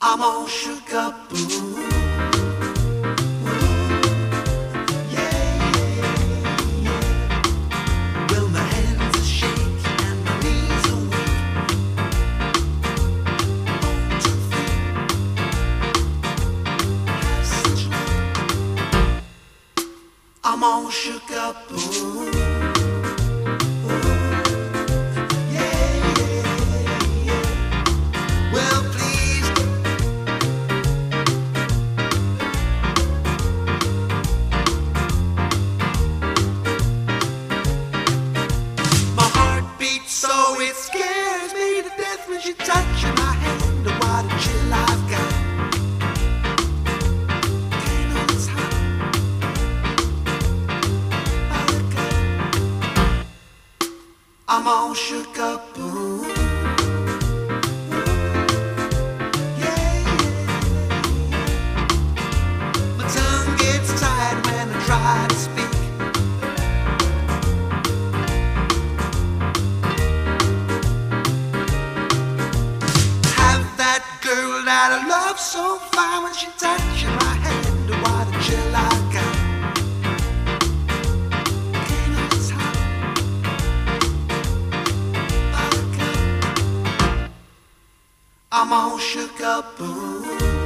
I'm all shook up, ooh. I'm all shook up, ooh. Well, please. My heart beats so it scares me to death when she touches my hand. What a chill I've got. I'm all shook up, ooh. My tongue gets tied when I try to speak. Have that girl that I love so fine when she touches my hand. What a chill I got. I'm all shook up, ooh.